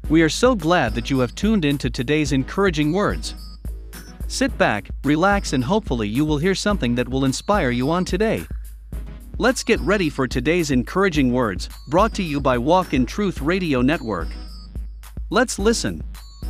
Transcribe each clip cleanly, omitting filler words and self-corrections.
We are so glad that you have tuned in to today's encouraging words. Sit back, relax, and hopefully you will hear something that will inspire you on today. Let's get ready for today's encouraging words, brought to you by Walk in Truth Radio Network. Let's listen.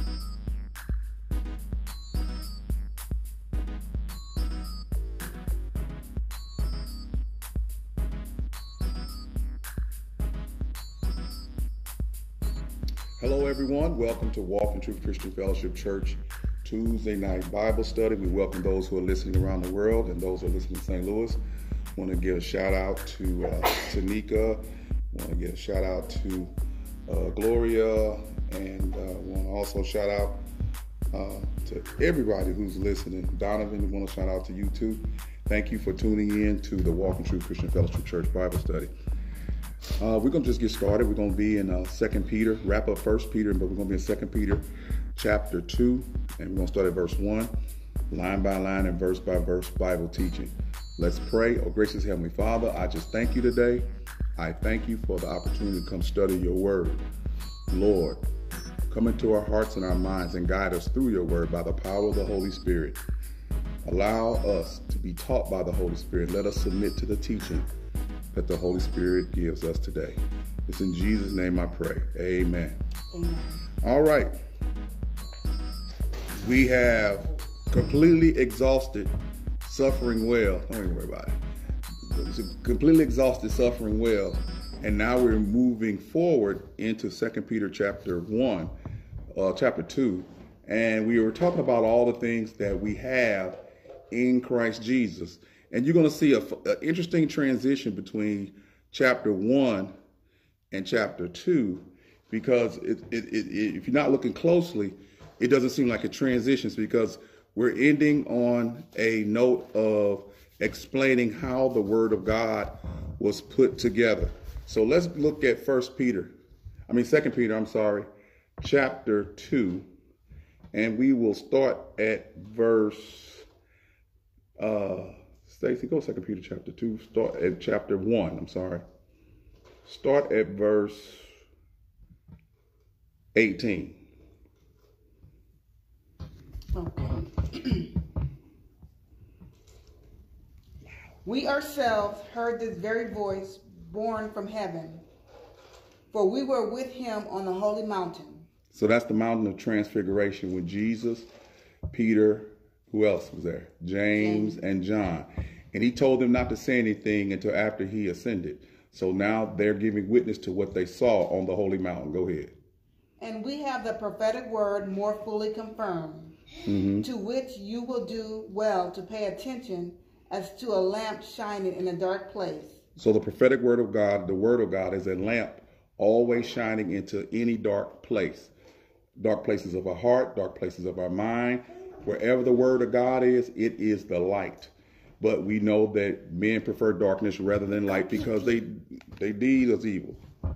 Hello everyone, welcome to Walk in Truth Christian Fellowship Church Tuesday night Bible study. We welcome those who are listening around the world and those who are listening in St. Louis. Want to give a shout out to Tanika, want to give a shout out to Gloria, and want to also shout out to everybody who's listening. Donovan, we want to shout out to you too. Thank you for tuning in to the Walk in Truth Christian Fellowship Church Bible study. We're going to just get started. We're going to be in 2 Peter, wrap up 1 Peter, but we're going to be in 2 Peter chapter 2, and we're going to start at verse 1, line by line and verse by verse Bible teaching. Let's pray. Oh, gracious Heavenly Father, I just thank you today. I thank you for the opportunity to come study your word. Lord, come into our hearts and our minds and guide us through your word by the power of the Holy Spirit. Allow us to be taught by the Holy Spirit. Let us submit to the teaching that the Holy Spirit gives us today. It's in Jesus' name I pray. Amen. Amen. All right. We have completely exhausted suffering well. Don't even worry about it. It's completely exhausted suffering well. And now we're moving forward into 2 Peter chapter 2. And we were talking about all the things that we have in Christ Jesus. And you're going to see an interesting transition between chapter 1 and chapter 2, because if you're not looking closely, it doesn't seem like it transitions, because we're ending on a note of explaining how the Word of God was put together. So let's look at 2 Peter, chapter 2, and we will start at verse Stacy, go 2 Peter chapter 2, start at chapter 1, Start at verse 18. Okay. We ourselves heard this very voice born from heaven, for we were with him on the holy mountain. So that's the mountain of transfiguration with Jesus, Peter, who else was there? James and John. And he told them not to say anything until after he ascended. So now they're giving witness to what they saw on the holy mountain. Go ahead. And we have the prophetic word more fully confirmed, to which you will do well to pay attention as to a lamp shining in a dark place. So the prophetic word of God, the word of God, is a lamp always shining into any dark place. Dark places of our heart, dark places of our mind. Wherever the word of God is, it is the light. But we know that men prefer darkness rather than light because they deeds are evil.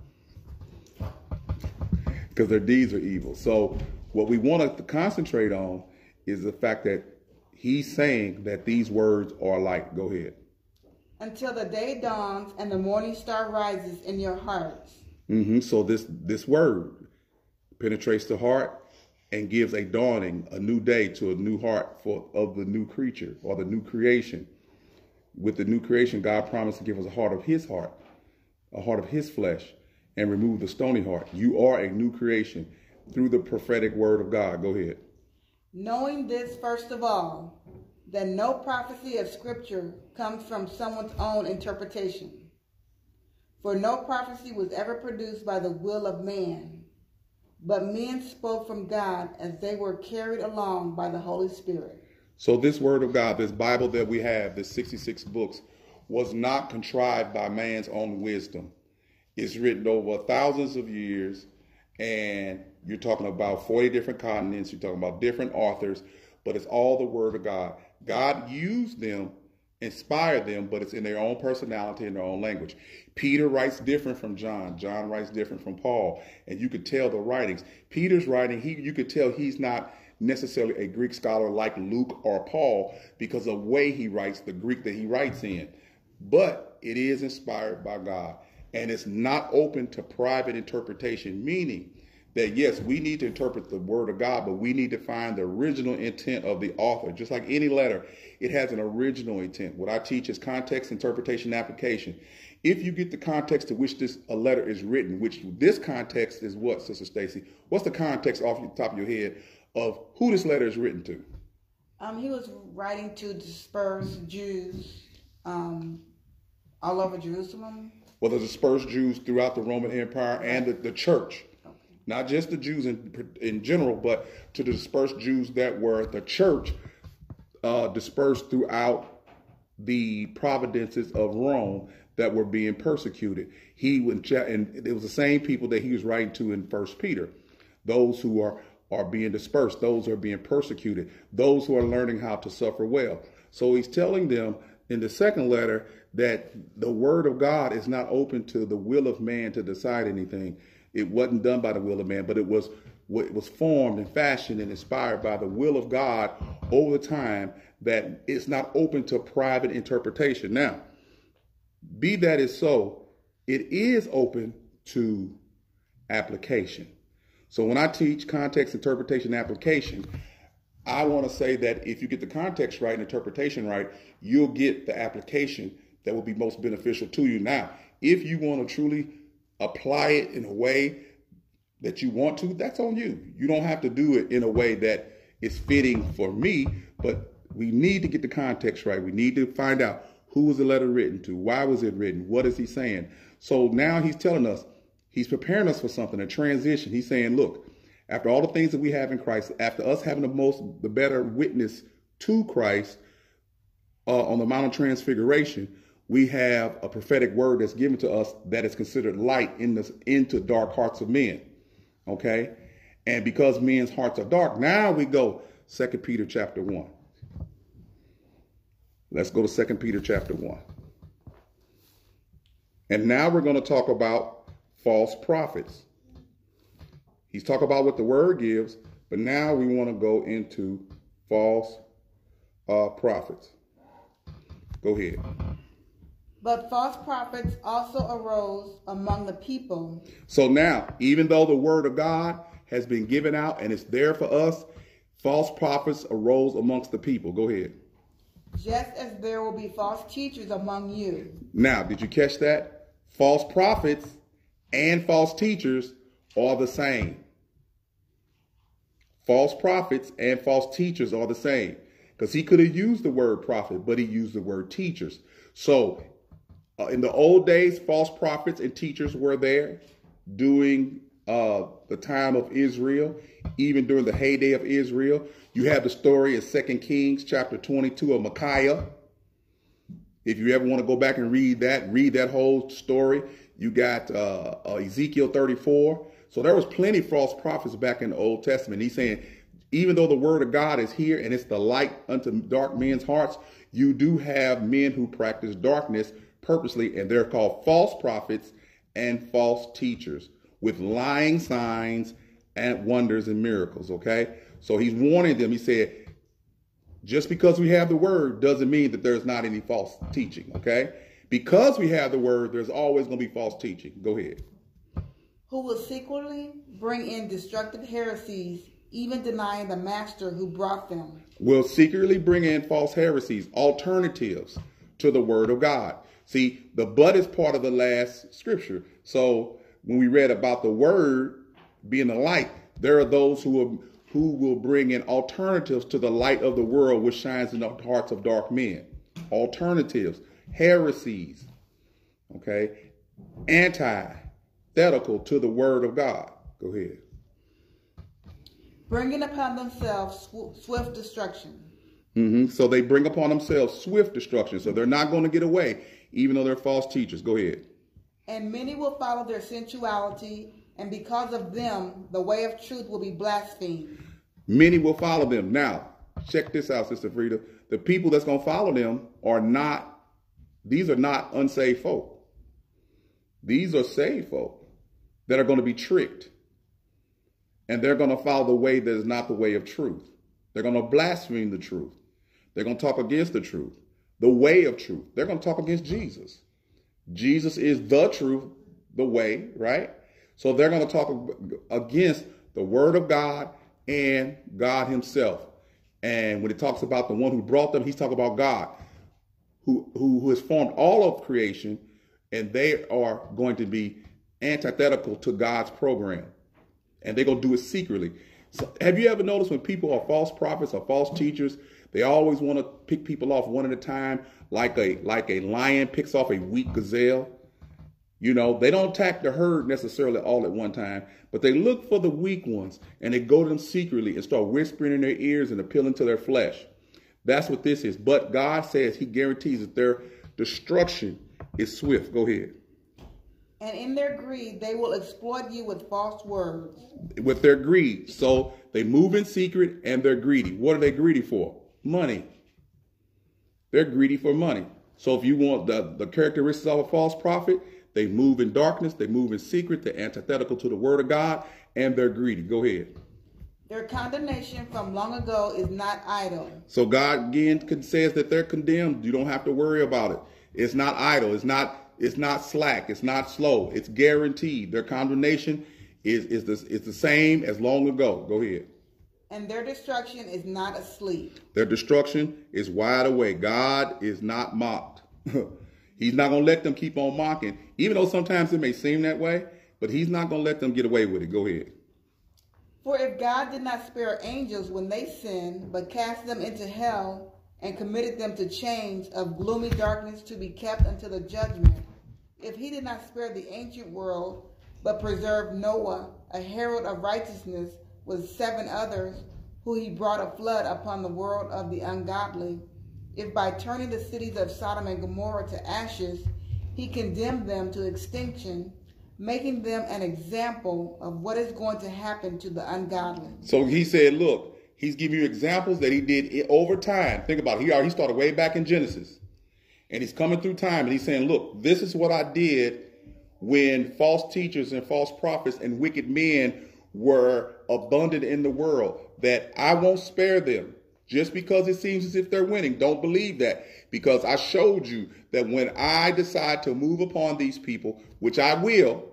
Because their deeds are evil. So what we want to concentrate on is the fact that he's saying that these words are light. Go ahead. Until the day dawns and the morning star rises in your hearts. So this word penetrates the heart and gives a dawning, a new day to a new heart of the new creature or the new creation. With the new creation, God promised to give us a heart of his flesh, and remove the stony heart. You are a new creation through the prophetic word of God. Go ahead. Knowing this, first of all, that no prophecy of Scripture comes from someone's own interpretation. For no prophecy was ever produced by the will of man, but men spoke from God as they were carried along by the Holy Spirit. So this word of God, this Bible that we have, this 66 books, was not contrived by man's own wisdom. It's written over thousands of years, and you're talking about 40 different continents. You're talking about different authors, but it's all the word of God. God used them, inspired them, but it's in their own personality and their own language. Peter writes different from John. John writes different from Paul. And you could tell the writings. Peter's writing, you could tell he's not necessarily a Greek scholar like Luke or Paul because of the way he writes, the Greek that he writes in. But it is inspired by God. And it's not open to private interpretation, meaning that yes, we need to interpret the word of God, but we need to find the original intent of the author. Just like any letter, it has an original intent. What I teach is context, interpretation, application. If you get the context to which a letter is written, which this context is what, Sister Stacy? What's the context off the top of your head of who this letter is written to? He was writing to dispersed Jews all over Jerusalem. Well, the dispersed Jews throughout the Roman Empire and the church. Okay. Not just the Jews in general, but to the dispersed Jews that were the church dispersed throughout the provinces of Rome that were being persecuted. And it was the same people that he was writing to in 1 Peter. Those who are being dispersed, those who are being persecuted, those who are learning how to suffer well. So he's telling them in the second letter that the word of God is not open to the will of man to decide anything. It wasn't done by the will of man, but it was formed and fashioned and inspired by the will of God over the time, that it's not open to private interpretation. Now, be that is so, it is open to application. So when I teach context, interpretation, application, I want to say that if you get the context right and interpretation right, you'll get the application that will be most beneficial to you. Now, if you want to truly apply it in a way that you want to, that's on you. You don't have to do it in a way that is fitting for me, but we need to get the context right. We need to find out who was the letter written to, why was it written, what is he saying? So now he's telling us, he's preparing us for something, a transition. He's saying, look, after all the things that we have in Christ, after us having the better witness to Christ on the Mount of Transfiguration, we have a prophetic word that's given to us that is considered light into dark hearts of men. Okay? And because men's hearts are dark, now we go 2 Peter chapter 1. Let's go to 2 Peter chapter 1. And now we're going to talk about false prophets. He's talking about what the word gives, but now we want to go into false prophets. Go ahead. But false prophets also arose among the people. So now, even though the word of God has been given out and it's there for us, false prophets arose amongst the people. Go ahead. Just as there will be false teachers among you. Now, did you catch that? False prophets and false teachers are the same. False prophets and false teachers are the same. Because he could have used the word prophet, but he used the word teachers. So in the old days, false prophets and teachers were there during the time of Israel, even during the heyday of Israel. You have the story in 2 Kings chapter 22 of Micaiah. If you ever want to go back and read that whole story. You got Ezekiel 34. So there was plenty of false prophets back in the Old Testament. He's saying, even though the word of God is here and it's the light unto dark men's hearts, you do have men who practice darkness purposely, and they're called false prophets and false teachers with lying signs and wonders and miracles, okay? So he's warning them. He said, just because we have the word doesn't mean that there's not any false teaching, okay? Because we have the word, there's always going to be false teaching. Go ahead. Who will secretly bring in destructive heresies, even denying the master who brought them. Will secretly bring in false heresies, alternatives to the word of God. See, the but is part of the last scripture. So when we read about the word being the light, there are those who will bring in alternatives to the light of the world, which shines in the hearts of dark men. Alternatives, heresies, okay, antithetical to the word of God. Go ahead. Bringing upon themselves swift destruction. So they bring upon themselves swift destruction. So they're not going to get away, even though they're false teachers. Go ahead. And many will follow their sensuality, and because of them, the way of truth will be blasphemed. Many will follow them. Now, check this out, Sister Frida. The people that's going to follow them are not unsaved folk. These are saved folk that are going to be tricked. And they're going to follow the way that is not the way of truth. They're going to blaspheme the truth. They're going to talk against the truth, the way of truth. They're going to talk against Jesus. Jesus is the truth, the way, right? So they're going to talk against the word of God and God himself. And when it talks about the one who brought them, he's talking about God, who has formed all of creation, and they are going to be antithetical to God's program. And they're going to do it secretly. So have you ever noticed when people are false prophets or false teachers, they always want to pick people off one at a time, like a lion picks off a weak gazelle? You know, they don't attack the herd necessarily all at one time, but they look for the weak ones and they go to them secretly and start whispering in their ears and appealing to their flesh. That's what this is. But God says he guarantees that their destruction is swift. Go ahead. And in their greed, they will exploit you with false words. With their greed. So they move in secret and they're greedy. What are they greedy for? Money. They're greedy for money. So if you want the characteristics of a false prophet, they move in darkness, they move in secret, they're antithetical to the word of God, and they're greedy. Go ahead. Their condemnation from long ago is not idle. So God again says that they're condemned. You don't have to worry about it. It's not idle. It's not slack. It's not slow. It's guaranteed. Their condemnation is the same as long ago. Go ahead. And their destruction is not asleep. Their destruction is wide awake. God is not mocked. He's not going to let them keep on mocking, even though sometimes it may seem that way, but he's not going to let them get away with it. Go ahead. For if God did not spare angels when they sinned, but cast them into hell and committed them to chains of gloomy darkness to be kept until the judgment, if he did not spare the ancient world, but preserved Noah, a herald of righteousness, with 7 others, who he brought a flood upon the world of the ungodly, if by turning the cities of Sodom and Gomorrah to ashes, he condemned them to extinction, making them an example of what is going to happen to the ungodly. So he said, look, he's giving you examples that he did over time. Think about it. He started way back in Genesis. And he's coming through time and he's saying, look, this is what I did when false teachers and false prophets and wicked men were abundant in the world, that I won't spare them. Just because it seems as if they're winning, don't believe that. Because I showed you that when I decide to move upon these people, which I will,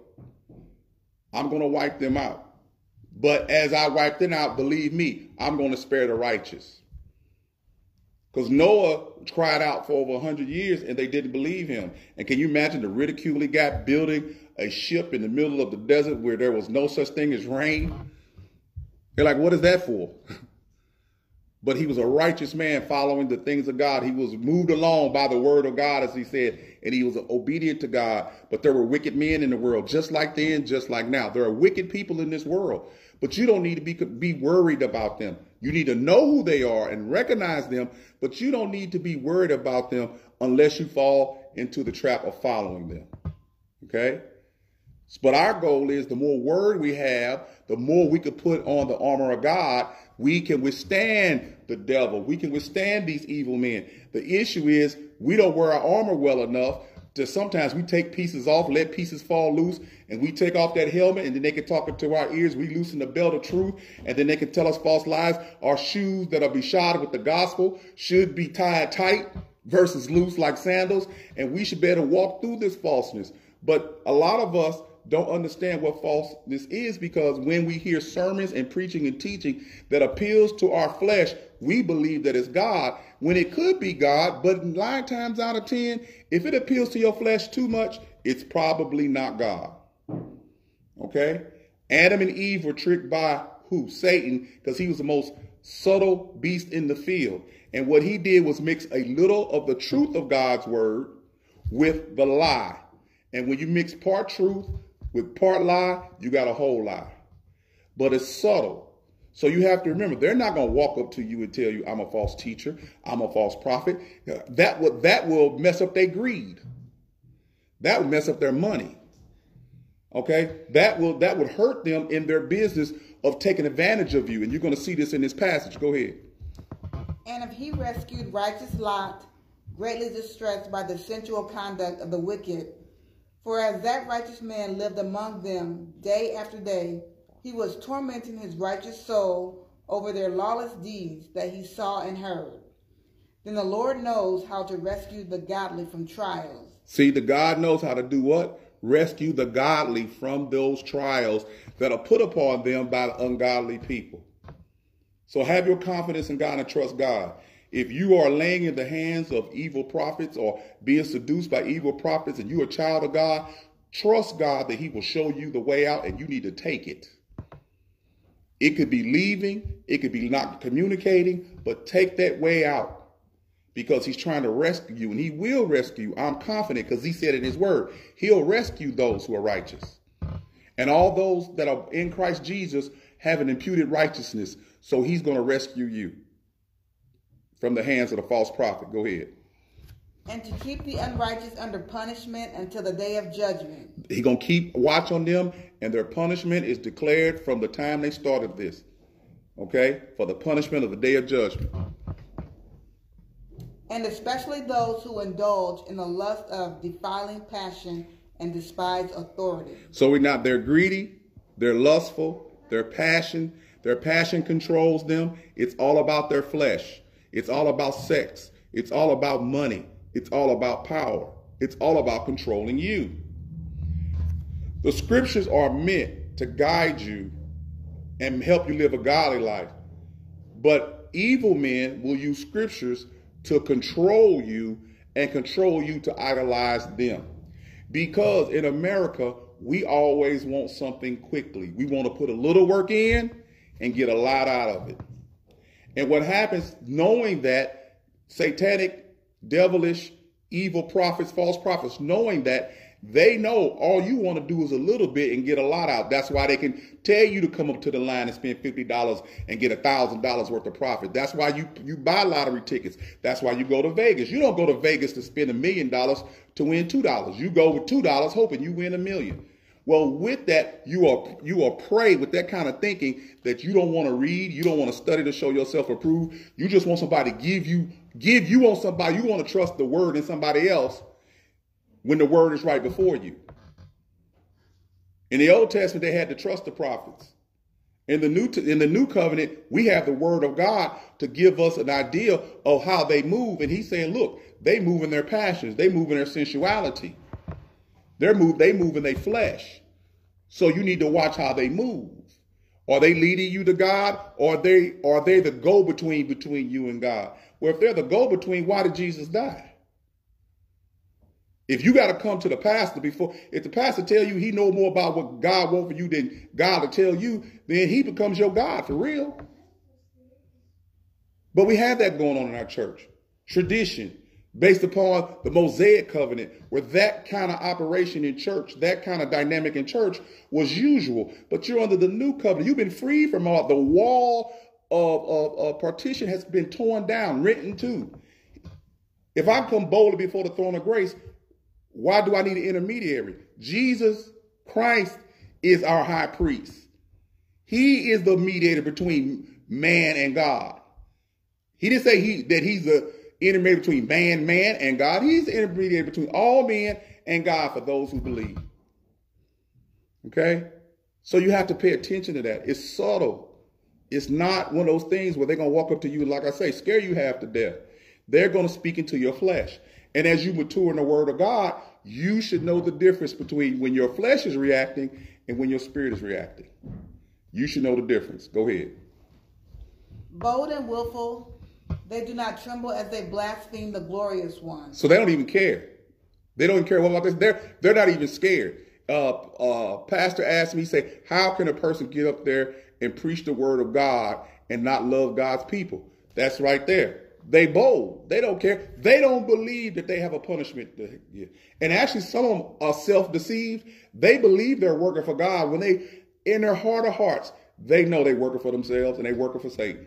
I'm going to wipe them out. But as I wipe them out, believe me, I'm going to spare the righteous. Because Noah cried out for over 100 years and they didn't believe him. And can you imagine the ridicule he got building a ship in the middle of the desert where there was no such thing as rain? They're like, what is that for? But he was a righteous man following the things of God. He was moved along by the word of God, as he said, and he was obedient to God. But there were wicked men in the world, just like then, just like now. There are wicked people in this world, but you don't need to be worried about them. You need to know who they are and recognize them, but you don't need to be worried about them unless you fall into the trap of following them. Okay? But our goal is the more word we have, the more we can put on the armor of God. We can withstand the devil. We can withstand these evil men. The issue is we don't wear our armor well enough to sometimes we take pieces off, let pieces fall loose, and we take off that helmet, and then they can talk into our ears. We loosen the belt of truth, and then they can tell us false lies. Our shoes that are beshod with the gospel should be tied tight versus loose like sandals, and we should be able to walk through this falseness. But a lot of us don't understand what falseness is, because when we hear sermons and preaching and teaching that appeals to our flesh, we believe that it's God when it could be God. But 9 times out of 10, if it appeals to your flesh too much, it's probably not God. Okay? Adam and Eve were tricked by who? Satan, because he was the most subtle beast in the field. And what he did was mix a little of the truth of God's word with the lie. And when you mix part truth with part lie, you got a whole lie. But it's subtle. So you have to remember, they're not going to walk up to you and tell you, I'm a false teacher, I'm a false prophet. That will mess up their greed. That would mess up their money. Okay? That would hurt them in their business of taking advantage of you. And you're going to see this in this passage. Go ahead. And if he rescued righteous Lot, greatly distressed by the sensual conduct of the wicked, for as that righteous man lived among them day after day, he was tormenting his righteous soul over their lawless deeds that he saw and heard. Then the Lord knows how to rescue the godly from trials. See, the God knows how to do what? rescue the godly from those trials that are put upon them by ungodly people. So have your confidence in God and trust God. If you are laying in the hands of evil prophets or being seduced by evil prophets and you're a child of God, trust God that he will show you the way out, and you need to take it. It could be leaving, it could be not communicating, but take that way out, because he's trying to rescue you, and he will rescue you. I'm confident, because he said in his word, he'll rescue those who are righteous. And all those that are in Christ Jesus have an imputed righteousness, so he's going to rescue you from the hands of the false prophet. Go ahead. And to keep the unrighteous under punishment until the day of judgment. He's going to keep watch on them, and their punishment is declared from the time they started this. Okay? For the punishment of the day of judgment. And especially those who indulge in the lust of defiling passion and despise authority. So they're greedy, they're lustful, their passion controls them. It's all about their flesh. It's all about sex. It's all about money. It's all about power. It's all about controlling you. The scriptures are meant to guide you and help you live a godly life. But evil men will use scriptures to control you and control you to idolize them. Because in America, we always want something quickly. We want to put a little work in and get a lot out of it. And what happens, knowing that satanic, devilish, evil prophets, false prophets, knowing that, they know all you want to do is a little bit and get a lot out. That's why they can tell you to come up to the line and spend $50 and get $1,000 worth of profit. That's why you buy lottery tickets. That's why you go to Vegas. You don't go to Vegas to spend $1 million to win $2. You go with $2 hoping you win $1 million. Well, with that, you are prey with that kind of thinking that you don't want to read, you don't want to study to show yourself approved. You just want somebody to give you on somebody. You want to trust the word in somebody else when the word is right before you. In the Old Testament, they had to trust the prophets. In the new covenant, we have the word of God to give us an idea of how they move. And he's saying, look, they move in their passions. They move in their sensuality. They move in their flesh. So you need to watch how they move. Are they leading you to God, or are they the go-between between you and God? Well, if they're the go-between, why did Jesus die? If you got to come to the pastor if the pastor tell you he know more about what God wants for you than God will tell you, then he becomes your God for real. But we have that going on in our church. Tradition based upon the Mosaic covenant, where that kind of operation in church, that kind of dynamic in church was usual. But you're under the new covenant. You've been freed from all. The wall of partition has been torn down, rent in two. If I come boldly before the throne of grace, why do I need an intermediary? Jesus Christ is our high priest. He is the mediator between man and God. He didn't say that he's the intermediary between man and God. He's the intermediary between all men and God for those who believe. Okay? So you have to pay attention to that. It's subtle. It's not one of those things where they're going to walk up to you, like I say, scare you half to death. They're going to speak into your flesh. And as you mature in the word of God, you should know the difference between when your flesh is reacting and when your spirit is reacting. You should know the difference. Go ahead. Bold and willful, they do not tremble as they blaspheme the glorious one. So they don't even care. They don't care about this. They're not even scared. Pastor asked me, he said, how can a person get up there and preach the word of God and not love God's people? That's right there. They bold. They don't care. They don't believe that they have a punishment to give. And actually, some of them are self-deceived. They believe they're working for God when they, in their heart of hearts, they know they're working for themselves and they're working for Satan.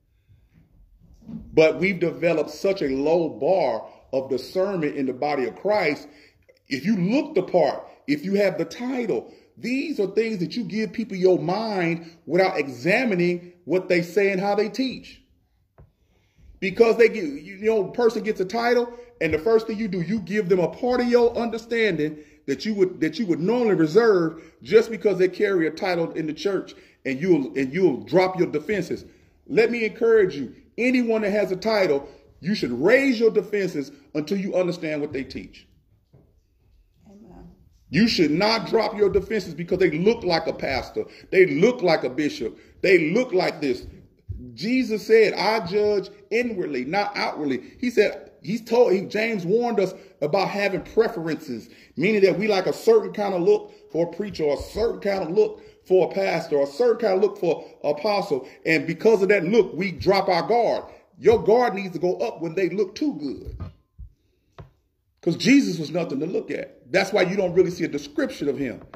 But we've developed such a low bar of discernment in the body of Christ. If you look the part, if you have the title, these are things that you give people your mind without examining what they say and how they teach. Because they get, a person gets a title, and the first thing you do, you give them a part of your understanding that you would normally reserve just because they carry a title in the church, and you'll drop your defenses. Let me encourage you. Anyone that has a title, you should raise your defenses until you understand what they teach. Amen. You should not drop your defenses because they look like a pastor. They look like a bishop. They look like this. Jesus said, I judge inwardly, not outwardly. He said, James warned us about having preferences, meaning that we like a certain kind of look for a preacher, or a certain kind of look for a pastor, or a certain kind of look for an apostle. And because of that look, we drop our guard. Your guard needs to go up when they look too good. Because Jesus was nothing to look at. That's why you don't really see a description of him.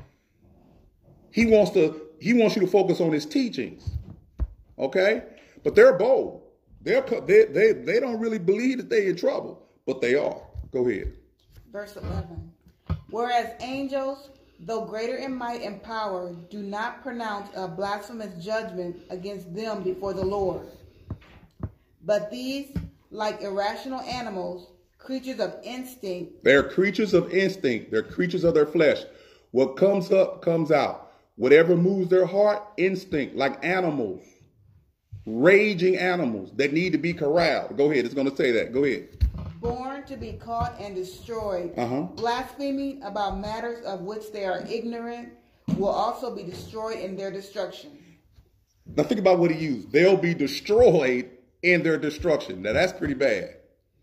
He wants you to focus on his teachings. Okay? But they're bold. They don't really believe that they're in trouble, but they are. Go ahead. Verse 11. Whereas angels, though greater in might and power, do not pronounce a blasphemous judgment against them before the Lord. But these, like irrational animals, creatures of instinct. They're creatures of instinct. They're creatures of their flesh. What comes up, comes out. Whatever moves their heart, instinct, like animals. Raging animals that need to be corralled. Go ahead. It's going to say that. Go ahead. Born to be caught and destroyed. Blaspheming about matters of which they are ignorant will also be destroyed in their destruction. Now think about what he used. They'll be destroyed in their destruction. Now that's pretty bad.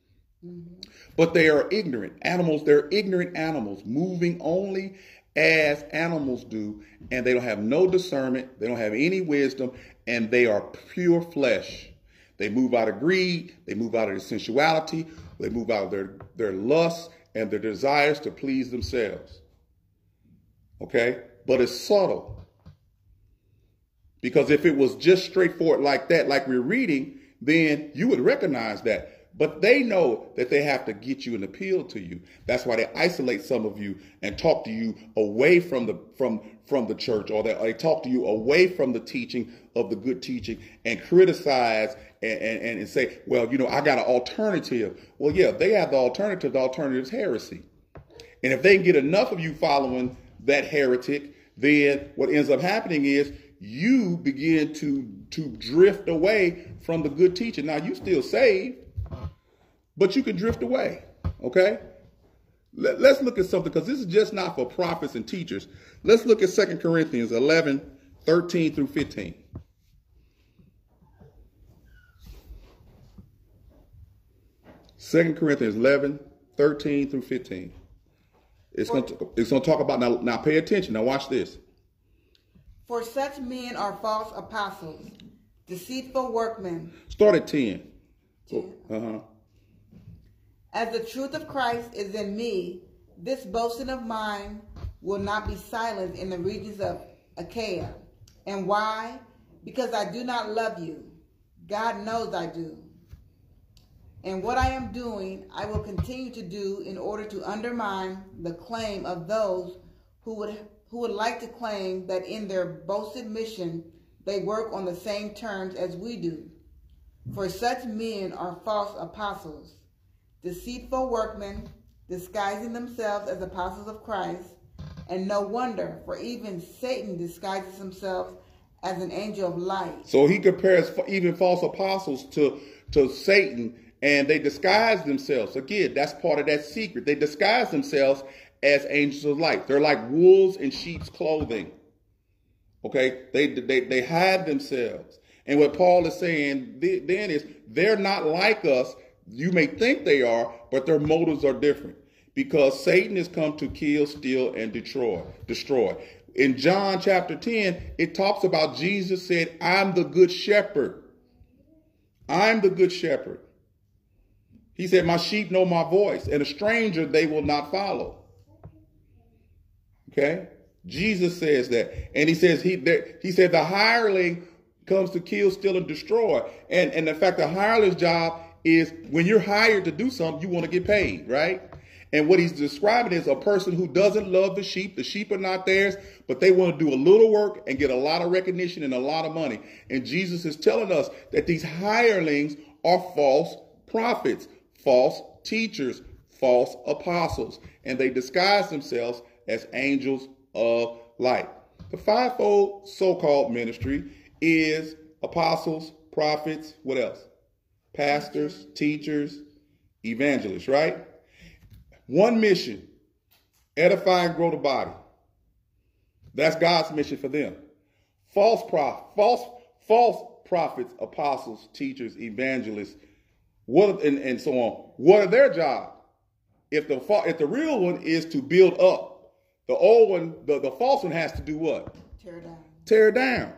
But they are ignorant animals. They're ignorant animals moving only as animals do. And they don't have no discernment. They don't have any wisdom. And they are pure flesh. They move out of greed. They move out of their sensuality. They move out of their lusts and their desires to please themselves. Okay? But it's subtle. Because if it was just straightforward like that, like we're reading, then you would recognize that. But they know that they have to get you and appeal to you. That's why they isolate some of you and talk to you away from the church, or they talk to you away from the teaching of the good teaching and criticize and say, well, you know, I got an alternative. Well, yeah, they have the alternative. The alternative is heresy. And if they can get enough of you following that heretic, then what ends up happening is you begin to drift away from the good teaching. Now, you still saved, but you can drift away, okay? Let's look at something, because this is just not for prophets and teachers. Let's look at 2 Corinthians 11, 13 through 15. Second Corinthians 11, 13 through 15. It's going to talk about, now pay attention. Now watch this. For such men are false apostles, deceitful workmen. Start at 10. 10. As the truth of Christ is in me, this boasting of mine will not be silent in the regions of Achaia. And why? Because I do not love you. God knows I do. And what I am doing, I will continue to do in order to undermine the claim of those who would like to claim that in their boasted mission, they work on the same terms as we do. For such men are false apostles, deceitful workmen, disguising themselves as apostles of Christ. And no wonder, for even Satan disguises himself as an angel of light. So he compares even false apostles to Satan, and they disguise themselves. Again, that's part of that secret. They disguise themselves as angels of light. They're like wolves in sheep's clothing. Okay? They hide themselves. And what Paul is saying then is they're not like us. You may think they are, but their motives are different. Because Satan has come to kill, steal, and destroy. In John chapter 10, it talks about Jesus said, I'm the good shepherd. I'm the good shepherd. He said, my sheep know my voice, and a stranger they will not follow. Okay? Jesus says that. And he says, he said the hireling comes to kill, steal, and destroy. And in fact, the hireling's job is when you're hired to do something, you want to get paid, right? And what he's describing is a person who doesn't love the sheep. The sheep are not theirs, but they want to do a little work and get a lot of recognition and a lot of money. And Jesus is telling us that these hirelings are false prophets, false teachers, false apostles, and they disguise themselves as angels of light. The fivefold so-called ministry is apostles, prophets, what else? Pastors, teachers, evangelists, right? One mission, Edify and grow the body. That's God's mission for them. False prophets, apostles, teachers, evangelists, and so on. What are their job? If the real one is to build up, the old one, the false one has to do what? Tear down. Tear down.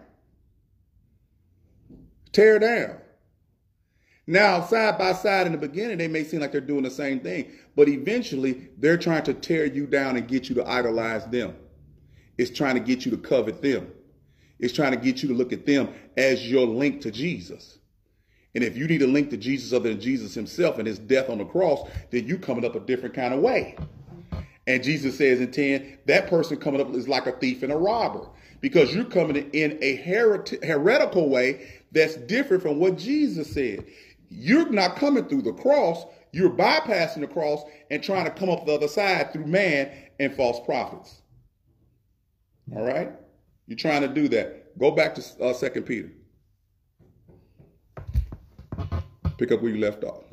Tear down. Now, side by side in the beginning, they may seem like they're doing the same thing, but eventually they're trying to tear you down and get you to idolize them. It's trying to get you to covet them. It's trying to get you to look at them as your link to Jesus. And if you need a link to Jesus other than Jesus himself and his death on the cross, then you coming up a different kind of way. And Jesus says in 10, that person coming up is like a thief and a robber, because you're coming in a heretical way that's different from what Jesus said. You're not coming through the cross. You're bypassing the cross and trying to come up the other side through man and false prophets. All right? You're trying to do that. Go back to 2 Peter. Pick up where you left off.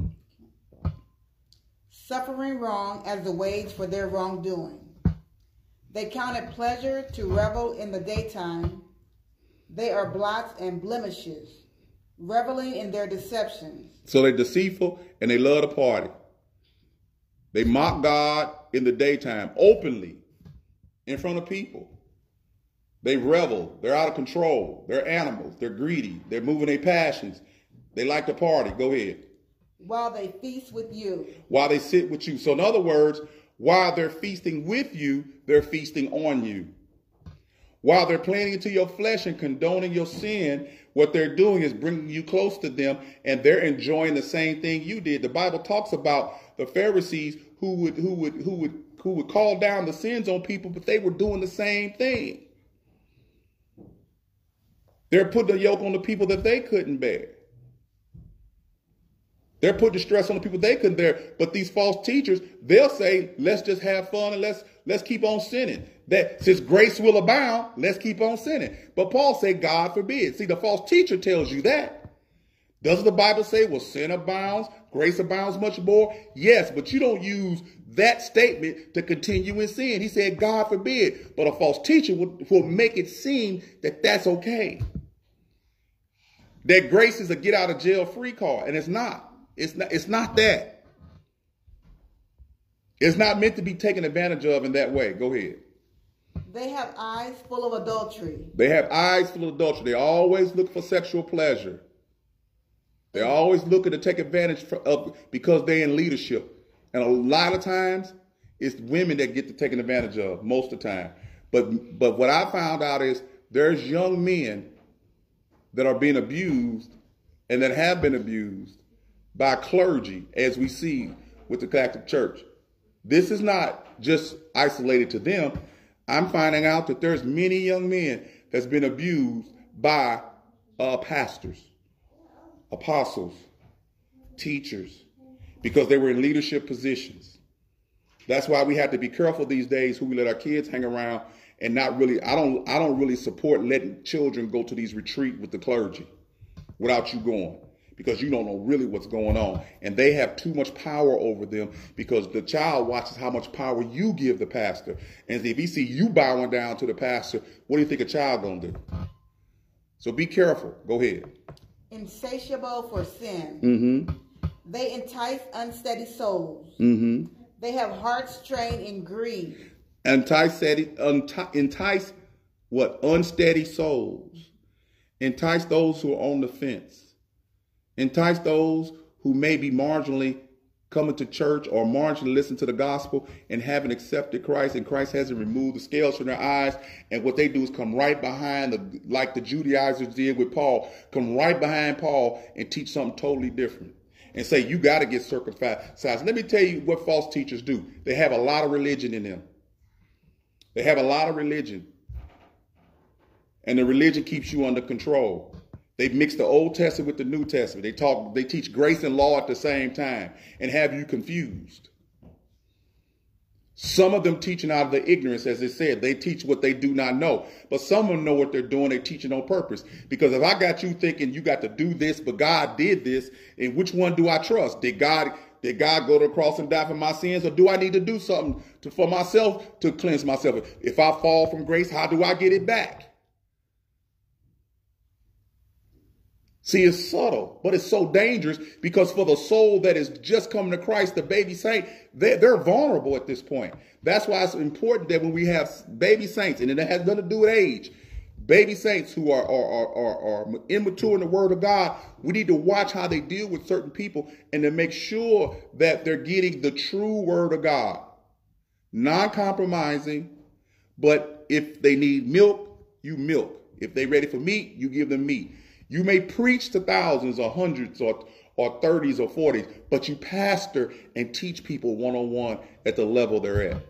Suffering wrong as the wage for their wrongdoing. They count it pleasure to revel in the daytime. They are blots and blemishes, reveling in their deceptions. So they're deceitful and they love to party. They mock God in the daytime, openly, in front of people. They revel. They're out of control. They're animals. They're greedy. They're moving their passions. They like to party. Go ahead. While they feast with you. While they sit with you. So in other words, while they're feasting with you, they're feasting on you. While they're playing into your flesh and condoning your sin, what they're doing is bringing you close to them, and they're enjoying the same thing you did. The Bible talks about the Pharisees who would call down the sins on people, but they were doing the same thing. They're putting a yoke on the people that they couldn't bear. They're putting the stress on the people they couldn't bear. But these false teachers, they'll say, let's just have fun and let's keep on sinning. That since grace will abound, let's keep on sinning. But Paul said, God forbid. See, the false teacher tells you that. Doesn't the Bible say, well, sin abounds, grace abounds much more? Yes, but you don't use that statement to continue in sin. He said, God forbid. But a false teacher will make it seem that that's okay. That grace is a get out of jail free card. And it's not. It's not that. It's not meant to be taken advantage of in that way. Go ahead. They have eyes full of adultery. They have eyes full of adultery. They always look for sexual pleasure. They're always looking to take advantage of because they're in leadership. And a lot of times, it's women that get taken advantage of most of the time. But what I found out is there's young men that are being abused and that have been abused by clergy, as we see with the Catholic Church. This is not just isolated to them. I'm finding out that there's many young men that's been abused by pastors, apostles, teachers, because they were in leadership positions. That's why we have to be careful these days who we let our kids hang around, and not really, I don't really support letting children go to these retreats with the clergy without you going, because you don't know really what's going on. And they have too much power over them because the child watches how much power you give the pastor. And if he see you bowing down to the pastor, what do you think a child going to do? So be careful. Go ahead. Insatiable for sin. Mm-hmm. They entice unsteady souls. Mm-hmm. They have hearts trained in greed. Entice what? Unsteady souls. Entice those who are on the fence. Entice those who may be marginally coming to church or marginally listen to the gospel and haven't accepted Christ, and Christ hasn't removed the scales from their eyes. And what they do is come right behind, like the Judaizers did with Paul, come right behind Paul and teach something totally different and say, you got to get circumcised. Let me tell you what false teachers do. They have a lot of religion in them. They have a lot of religion. And the religion keeps you under control. They mix the Old Testament with the New Testament. They teach grace and law at the same time and have you confused. Some of them teaching out of their ignorance, as it said. They teach what they do not know. But some of them know what they're doing. They're teaching on purpose. Because if I got you thinking you got to do this, but God did this, and which one do I trust? Did God Did God go to the cross and die for my sins, or do I need to do something for myself to cleanse myself? If I fall from grace, how do I get it back? See, it's subtle, but it's so dangerous, because for the soul that is just coming to Christ, the baby saint, they're vulnerable at this point. That's why it's important that when we have baby saints, and it has nothing to do with age, baby saints who are immature in the word of God, we need to watch how they deal with certain people and to make sure that they're getting the true word of God. Non-compromising, but if they need milk, you milk. If they're ready for meat, you give them meat. You may preach to thousands or hundreds or 30s or 40s, but you pastor and teach people one-on-one at the level they're at.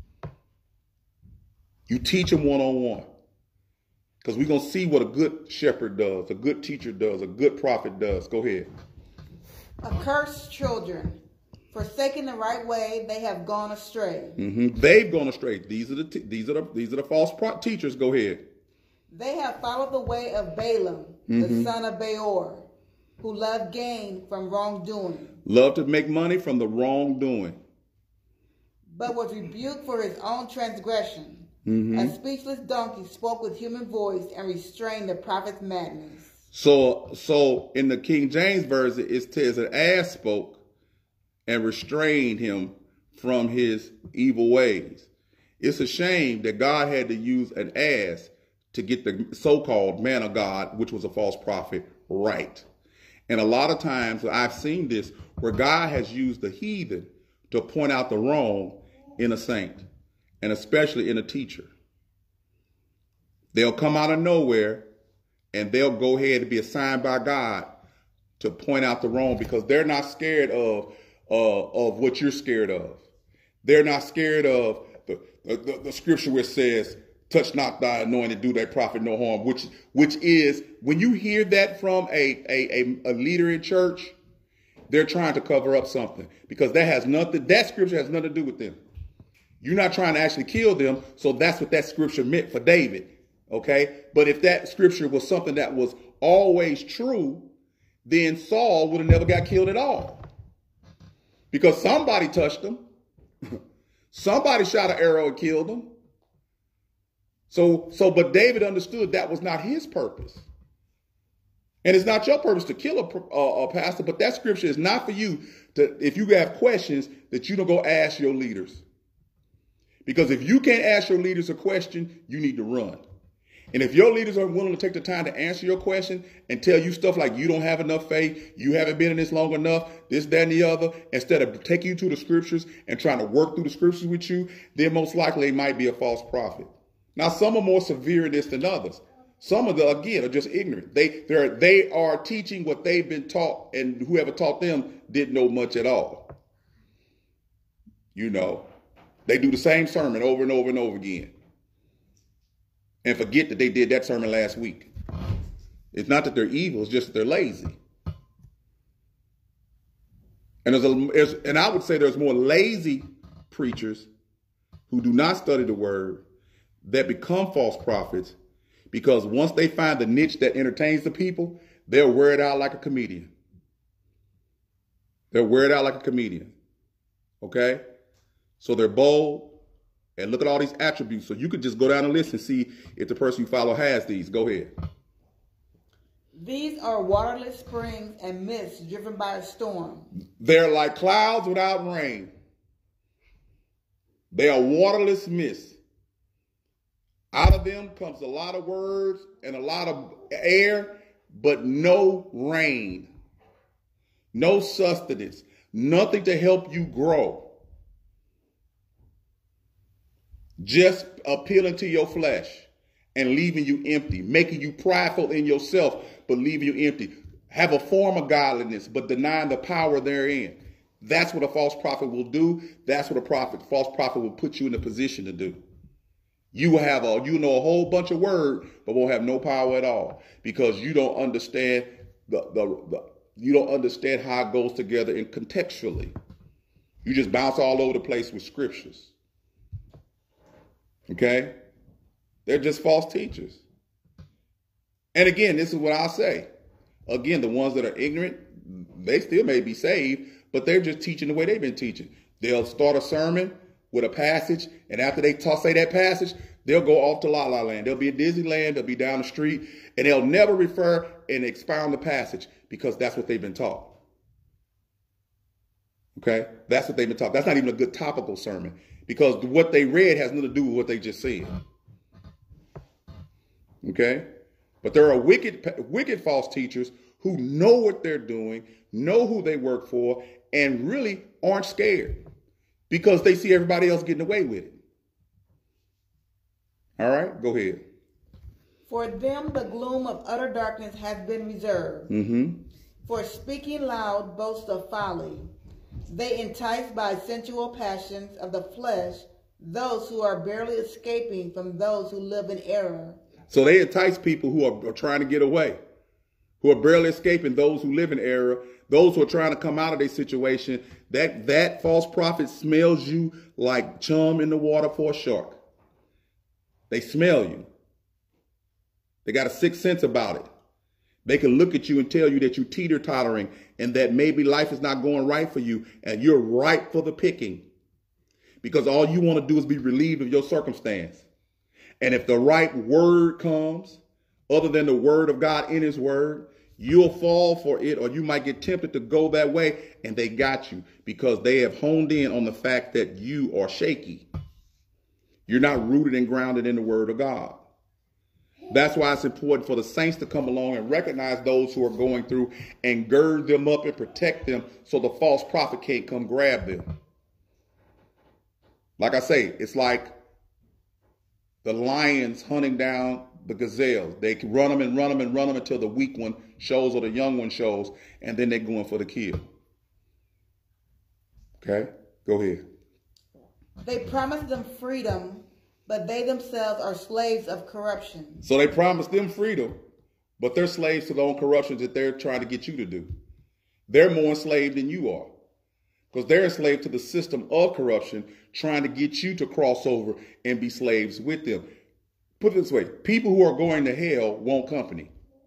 You teach them one-on-one. Because we're going to see what a good shepherd does, a good teacher does, a good prophet does. Go ahead. Accursed children, forsaking the right way, they have gone astray. They've gone astray. These are the false teachers. Go ahead. They have followed the way of Balaam, the son of Beor, who loved gain from wrongdoing. Loved to make money from the wrongdoing. But was rebuked for his own transgression. A speechless donkey spoke with human voice and restrained the prophet's madness. So in the King James Version, it says an ass spoke and restrained him from his evil ways. It's a shame that God had to use an ass to get the so-called man of God, which was a false prophet, right. And a lot of times I've seen this where God has used the heathen to point out the wrong in a saint, and especially in a teacher. They'll come out of nowhere and they'll go ahead and be assigned by God to point out the wrong, because they're not scared of what you're scared of. They're not scared of the scripture where it says, touch not thy anointed, do thy prophet no harm, which is, when you hear that from a leader in church, they're trying to cover up something, because that scripture has nothing to do with them. You're not trying to actually kill them, so that's what that scripture meant for David, okay? But if that scripture was something that was always true, then Saul would have never got killed at all, because somebody touched him. Somebody shot an arrow and killed him. But David understood that was not his purpose. And it's not your purpose to kill a pastor, but that scripture is not for you to, if you have questions, that you don't go ask your leaders. Because if you can't ask your leaders a question, you need to run. And if your leaders aren't willing to take the time to answer your question and tell you stuff like you don't have enough faith, you haven't been in this long enough, this, that, and the other, instead of taking you to the scriptures and trying to work through the scriptures with you, then most likely it might be a false prophet. Now, some are more severe in this than others. Some of them, again, are just ignorant. They are teaching what they've been taught, and whoever taught them didn't know much at all. You know, they do the same sermon over and over and over again and forget that they did that sermon last week. It's not that they're evil, it's just that they're lazy. And I would say there's more lazy preachers who do not study the word that become false prophets, because once they find the niche that entertains the people, they'll wear it out like a comedian. They'll wear it out like a comedian. Okay? So they're bold, and look at all these attributes. So you could just go down the list and see if the person you follow has these. Go ahead. These are waterless springs and mists driven by a storm. They're like clouds without rain. They are waterless mists. Out of them comes a lot of words and a lot of air, but no rain, no sustenance, nothing to help you grow. Just appealing to your flesh and leaving you empty, making you prideful in yourself, but leaving you empty. Have a form of godliness, but denying the power therein. That's what a false prophet will do. That's what false prophet will put you in a position to do. You will have a whole bunch of word, but won't have no power at all, because you don't understand you don't understand how it goes together and contextually. You just bounce all over the place with scriptures. Okay? They're just false teachers. And again, this is what I'll say. Again, the ones that are ignorant, they still may be saved, but they're just teaching the way they've been teaching. They'll start a sermon with a passage, and after they say that passage, they'll go off to La La Land. They'll be at Disneyland, they'll be down the street, and they'll never refer and expound the passage because that's what they've been taught. Okay? That's what they've been taught. That's not even a good topical sermon because what they read has nothing to do with what they just said. Okay? But there are wicked false teachers who know what they're doing, know who they work for, and really aren't scared because they see everybody else getting away with it. All right, go ahead. For them the gloom of utter darkness has been reserved. For speaking loud boasts of folly. They entice by sensual passions of the flesh those who are barely escaping from those who live in error. So they entice people who are trying to get away, who are barely escaping those who live in error, those who are trying to come out of their situation. That false prophet smells you like chum in the water for a shark. They smell you. They got a sixth sense about it. They can look at you and tell you that you're teeter-tottering and that maybe life is not going right for you and you're ripe for the picking because all you want to do is be relieved of your circumstance. And if the right word comes, other than the word of God in his word, you'll fall for it or you might get tempted to go that way, and they got you because they have honed in on the fact that you are shaky. You're not rooted and grounded in the word of God. That's why it's important for the saints to come along and recognize those who are going through and gird them up and protect them so the false prophet can't come grab them. Like I say, it's like the lions hunting down the gazelles. They can run them and run them and run them until the weak one shows or the young one shows, and then they're going for the kill. Okay, go ahead. They promise them freedom, but they themselves are slaves of corruption. So they promise them freedom, but they're slaves to their own corruptions that they're trying to get you to do. They're more enslaved than you are because they're enslaved to the system of corruption, trying to get you to cross over and be slaves with them. Put it this way, people who are going to hell want company.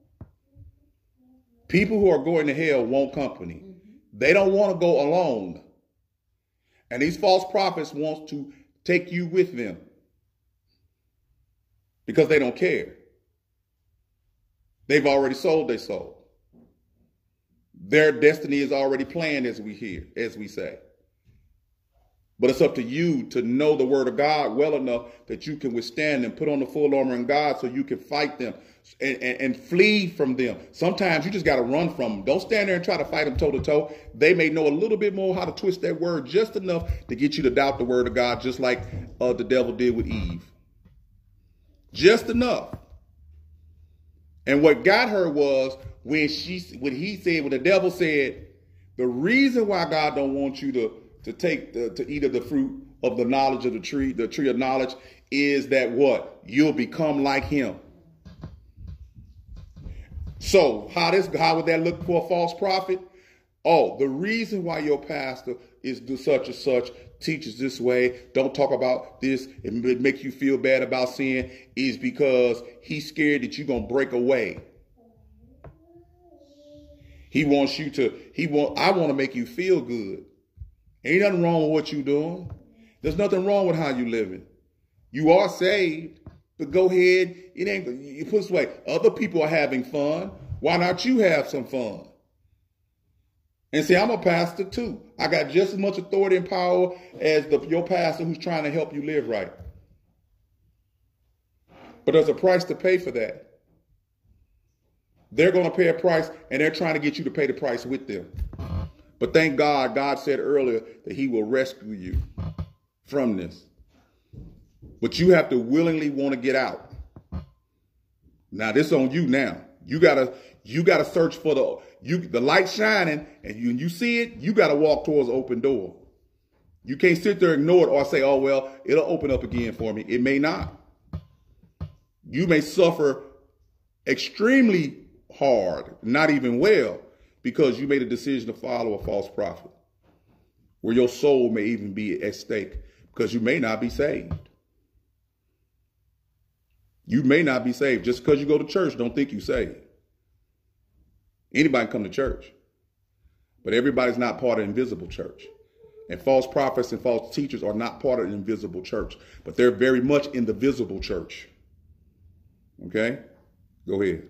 People who are going to hell want company. They don't want to go alone. And these false prophets want to take you with them because they don't care. They've already sold their soul. Their destiny is already planned, as we say. But it's up to you to know the word of God well enough that you can withstand them, put on the full armor of God so you can fight them and flee from them. Sometimes you just got to run from them. Don't stand there and try to fight them toe to toe. They may know a little bit more how to twist that word just enough to get you to doubt the word of God, just like the devil did with Eve. Just enough. And what got her was when the devil said, the reason why God don't want you to eat of the fruit of the knowledge of the tree of knowledge, is that what? You'll become like him. So how would that look for a false prophet? Oh, the reason why your pastor is do such and such, teaches this way, don't talk about this, and make you feel bad about sin, is because he's scared that you're going to break away. I want to make you feel good. Ain't nothing wrong with what you're doing. There's nothing wrong with how you living. You are saved, but go ahead. You put it this way, other people are having fun. Why not you have some fun? And see, I'm a pastor too. I got just as much authority and power as your pastor who's trying to help you live right. But there's a price to pay for that. They're going to pay a price, and they're trying to get you to pay the price with them. But thank God, God said earlier that he will rescue you from this. But you have to willingly want to get out. Now, this is on you now. You gotta search for the light shining, and you see it, you got to walk towards the open door. You can't sit there and ignore it or say, oh, well, it'll open up again for me. It may not. You may suffer extremely hard, not even well, because you made a decision to follow a false prophet, where your soul may even be at stake because you may not be saved. You may not be saved. Just because you go to church, don't think you're saved. Anybody can come to church. But everybody's not part of the invisible church. And false prophets and false teachers are not part of the invisible church, but they're very much in the visible church. Okay? Go ahead.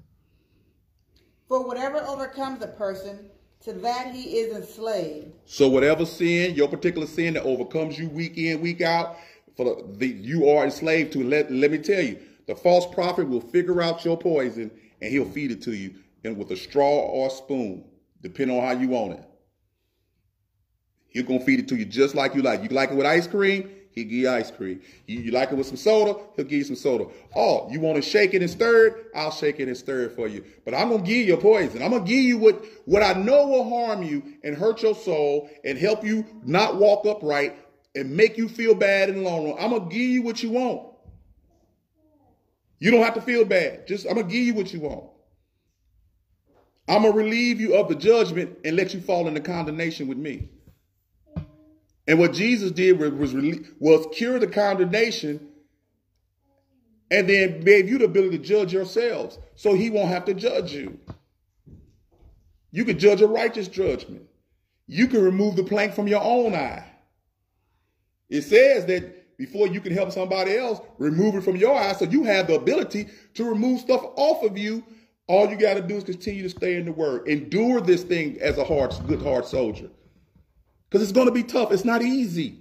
For whatever overcomes a person, to that he is enslaved. So whatever sin, your particular sin that overcomes you week in, week out, you are enslaved to. Let me tell you, the false prophet will figure out your poison and he'll feed it to you, and with a straw or a spoon, depending on how you want it. He's going to feed it to you just like you like. You like it with ice cream? He'll give you ice cream. You like it with some soda? He'll give you some soda. Oh, you want to shake it and stir it? I'll shake it and stir it for you. But I'm going to give you your poison. I'm going to give you what I know will harm you and hurt your soul and help you not walk upright and make you feel bad in the long run. I'm going to give you what you want. You don't have to feel bad. I'm going to give you what you want. I'm going to relieve you of the judgment and let you fall into condemnation with me. And what Jesus did was cure the condemnation and then gave you the ability to judge yourselves so he won't have to judge you. You can judge a righteous judgment. You can remove the plank from your own eye. It says that before you can help somebody else, remove it from your eye so you have the ability to remove stuff off of you. All you got to do is continue to stay in the word. Endure this thing as a good hard soldier. Because it's going to be tough. It's not easy.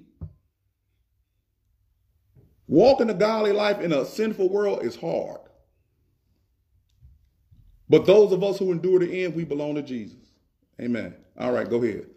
Walking a godly life in a sinful world is hard. But those of us who endure the end, we belong to Jesus. Amen. All right, go ahead.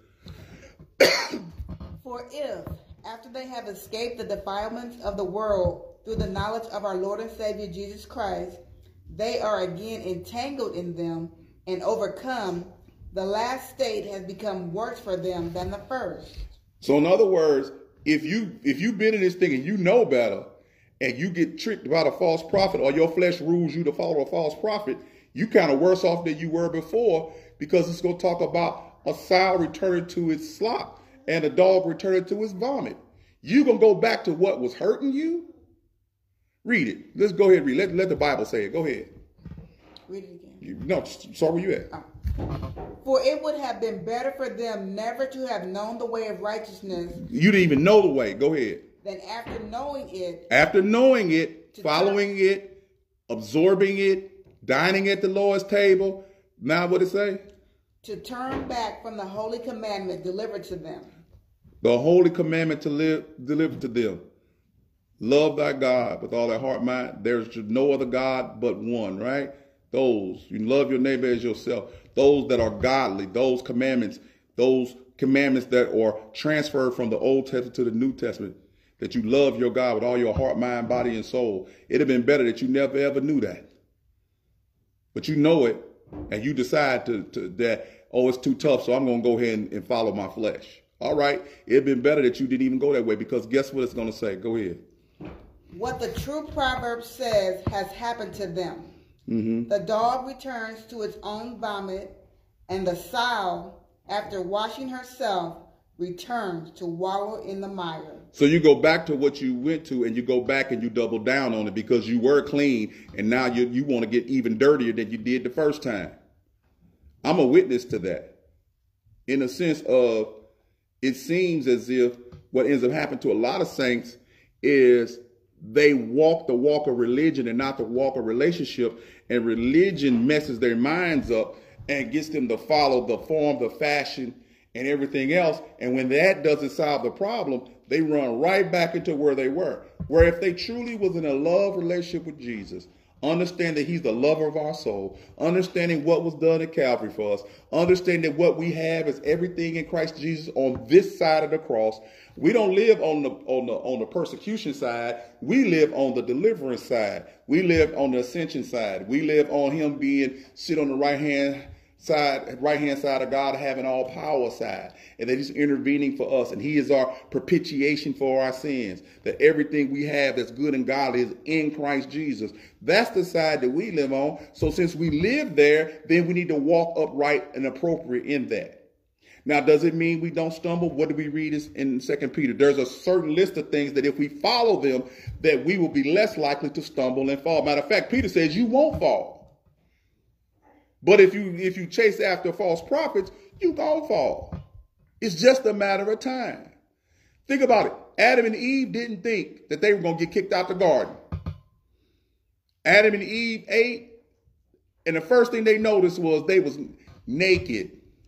For if, after they have escaped the defilements of the world through the knowledge of our Lord and Savior Jesus Christ, they are again entangled in them and overcome, the last state has become worse for them than the first. So in other words, if you've been in this thing and you know better, and you get tricked by a false prophet, or your flesh rules you to follow a false prophet, you kind of worse off than you were before, because it's going to talk about a sow returning to its slop and a dog returning to its vomit. You're going to go back to what was hurting you? Read it. Let's go ahead and read. Let the Bible say it. Go ahead. Read it again. No, sorry, where you at? Oh. For it would have been better for them never to have known the way of righteousness. You didn't even know the way. Go ahead. Than after knowing it. After knowing it, following it, absorbing it, dining at the Lord's table. Now what it say? To turn back from the holy commandment delivered to them. The holy commandment delivered to them. Love thy God with all thy heart, mind. There's no other God but one, right? Those, you love your neighbor as yourself. Those that are godly, those commandments that are transferred from the Old Testament to the New Testament, that you love your God with all your heart, mind, body, and soul. It'd have been better that you never ever knew that. But you know it, and you decide that, oh, it's too tough, so I'm going to go ahead and follow my flesh. All right, it'd been better that you didn't even go that way, because guess what it's going to say? Go ahead. What the true proverb says has happened to them. Mm-hmm. The dog returns to its own vomit, and the sow, after washing herself, returns to wallow in the mire. So you go back to what you went to, and you go back and you double down on it because you were clean, and now you want to get even dirtier than you did the first time. I'm a witness to that. In the sense of, it seems as if what ends up happening to a lot of saints is they walk the walk of religion and not the walk of relationship, and religion messes their minds up and gets them to follow the form, the fashion, and everything else. And when that doesn't solve the problem, they run right back into where they were. Where if they truly was in a love relationship with Jesus, understand that he's the lover of our soul, understanding what was done at Calvary for us, understanding that what we have is everything in Christ Jesus on this side of the cross. We don't live on the persecution side. We live on the deliverance side. We live on the ascension side. We live on him sit on the right hand side of God, having all power side, and that he's intervening for us, and he is our propitiation for our sins, that everything we have that's good and godly is in Christ Jesus. That's the side that we live on. So since we live there, then we need to walk upright and appropriate in that. Now, does it mean we don't stumble? What do we read in 2 Peter? There's a certain list of things that if we follow them, that we will be less likely to stumble and fall. Matter of fact, Peter says you won't fall. But if you chase after false prophets, you gonna fall. It's just a matter of time. Think about it. Adam and Eve didn't think that they were going to get kicked out the garden. Adam and Eve ate, and the first thing they noticed was they was naked.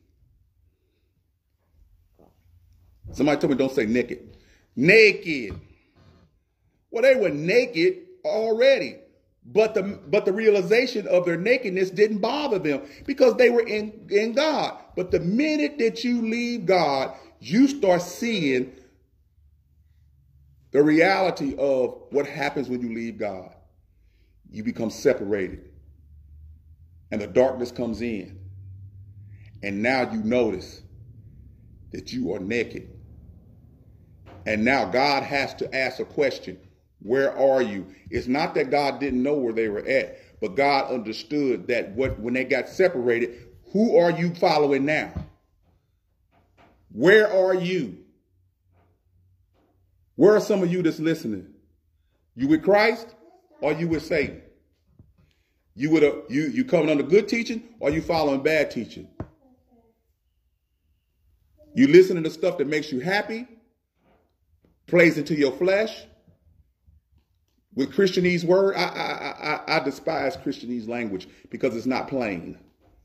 Somebody told me don't say naked. Naked. Well, they were naked already, but the realization of their nakedness didn't bother them because they were in God. But the minute that you leave God, you start seeing the reality of what happens when you leave God. You become separated, and the darkness comes in, and now you notice that you are naked. And now God has to ask a question. Where are you? It's not that God didn't know where they were at, but God understood that when they got separated, who are you following now? Where are you? Where are some of you that's listening? You with Christ or you with Satan? You coming under good teaching or you following bad teaching? You listening to stuff that makes you happy, plays into your flesh? With Christianese word, I despise Christianese language because it's not plain.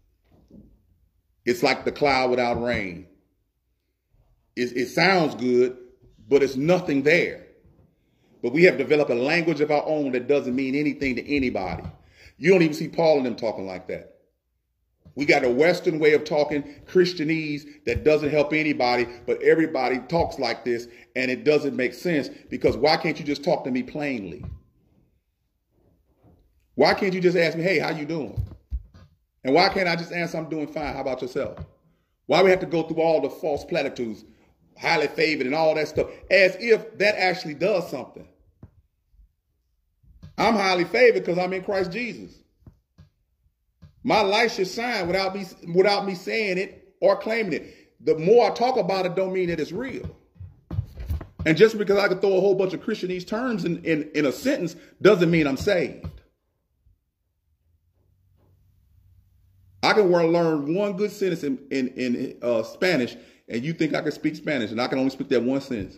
It's like the cloud without rain. It sounds good, but it's nothing there. But we have developed a language of our own that doesn't mean anything to anybody. You don't even see Paul and them talking like that. We got a Western way of talking, Christianese, that doesn't help anybody, but everybody talks like this, and it doesn't make sense because why can't you just talk to me plainly? Why can't you just ask me, hey, how you doing? And why can't I just answer, I'm doing fine. How about yourself? Why we have to go through all the false platitudes, highly favored and all that stuff, as if that actually does something. I'm highly favored because I'm in Christ Jesus. My light should shine without me saying it or claiming it. The more I talk about it, don't mean that it's real. And just because I can throw a whole bunch of Christianese terms in a sentence doesn't mean I'm saved. I can learn one good sentence in Spanish, and you think I can speak Spanish, and I can only speak that one sentence.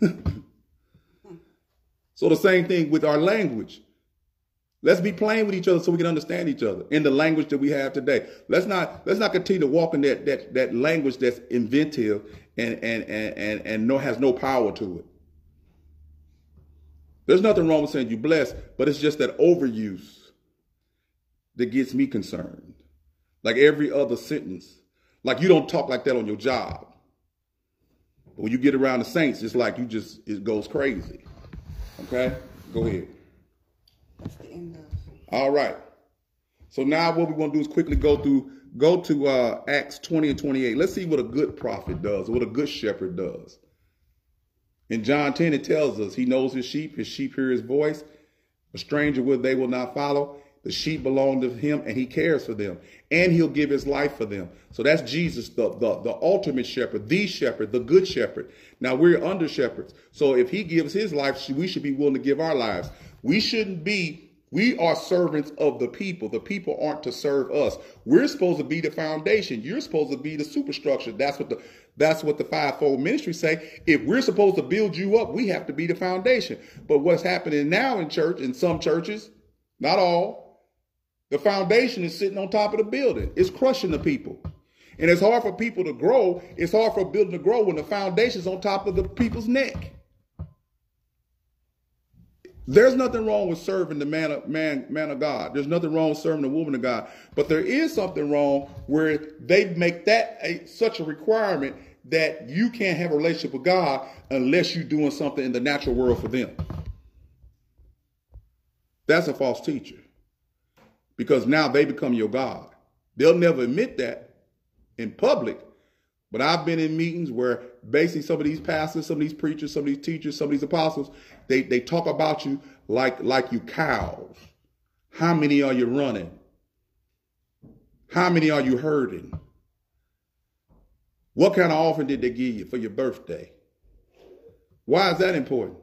So the same thing with our language. Let's be plain with each other so we can understand each other in the language that we have today. Let's not continue to walk in that language that's inventive and has no power to it. There's nothing wrong with saying you're blessed, but it's just that overuse that gets me concerned. Like every other sentence. Like you don't talk like that on your job. But when you get around the saints, it's like it goes crazy. Okay? Go ahead. That's the end of. All right. So now what we're going to do is quickly go to Acts 20 and 28. Let's see what a good prophet does, what a good shepherd does. In John 10, it tells us he knows his sheep hear his voice. A stranger they will not follow. The sheep belong to him and he cares for them and he'll give his life for them. So that's Jesus, the ultimate shepherd, the good shepherd. Now we're under shepherds. So if he gives his life, we should be willing to give our lives. We are servants of the people. The people aren't to serve us. We're supposed to be the foundation. You're supposed to be the superstructure. That's what the fivefold ministry say. If we're supposed to build you up, we have to be the foundation. But what's happening now in some churches, not all, the foundation is sitting on top of the building. It's crushing the people. And it's hard for people to grow. It's hard for a building to grow when the foundation's on top of the people's neck. There's nothing wrong with serving the man of God. There's nothing wrong with serving the woman of God. But there is something wrong where they make that such a requirement that you can't have a relationship with God unless you're doing something in the natural world for them. That's a false teacher. Because now they become your God. They'll never admit that in public. But I've been in meetings where basically some of these pastors, some of these preachers, some of these teachers, some of these apostles, they talk about you like you cows. How many are you running? How many are you herding? What kind of offering did they give you for your birthday? Why is that important?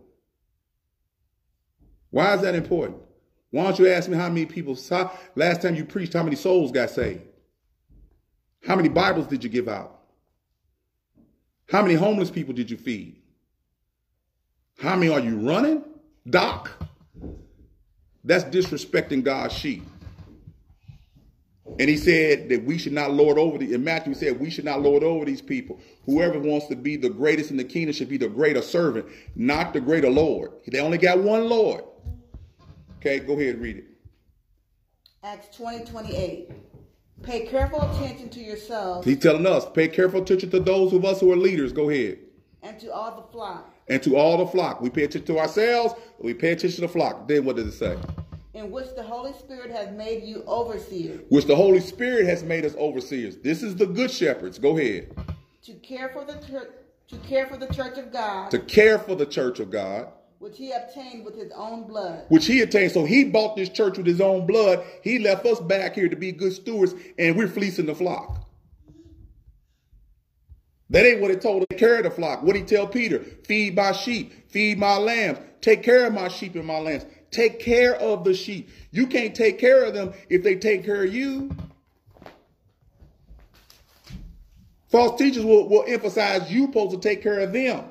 Why is that important? Why don't you ask me how many people, last time you preached, how many souls got saved? How many Bibles did you give out? How many homeless people did you feed? How many are you running? Doc? That's disrespecting God's sheep. And he said that we should not lord over in Matthew, he said we should not lord over these people. Whoever wants to be the greatest in the kingdom should be the greater servant, not the greater Lord. They only got one Lord. Okay, go ahead and read it. Acts 20:28. Pay careful attention to yourselves. He's telling us, pay careful attention to those of us who are leaders. Go ahead. And to all the flock. And to all the flock. We pay attention to ourselves, we pay attention to the flock. Then what does it say? In which the Holy Spirit has made you overseers. Which the Holy Spirit has made us overseers. This is the good shepherds. Go ahead. To care for the church of God. To care for the church of God. Which he obtained with his own blood. Which he obtained. So he bought this church with his own blood. He left us back here to be good stewards, and we're fleecing the flock. That ain't what he told us. Take care of the flock. What did he tell Peter? Feed my sheep. Feed my lambs. Take care of my sheep and my lambs. Take care of the sheep. You can't take care of them if they take care of you. False teachers will emphasize you supposed to take care of them.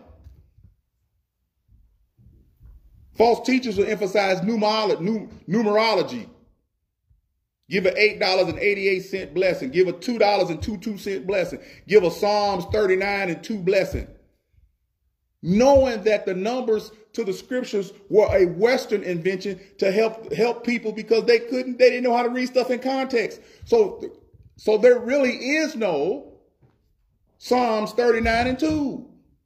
False teachers will emphasize numerology. Give a $8.88 blessing. Give a $2.22 blessing. Give a Psalms 39:2 blessing. Knowing that the numbers to the scriptures were a Western invention to help people because they didn't know how to read stuff in context. So there really is no Psalms 39:2.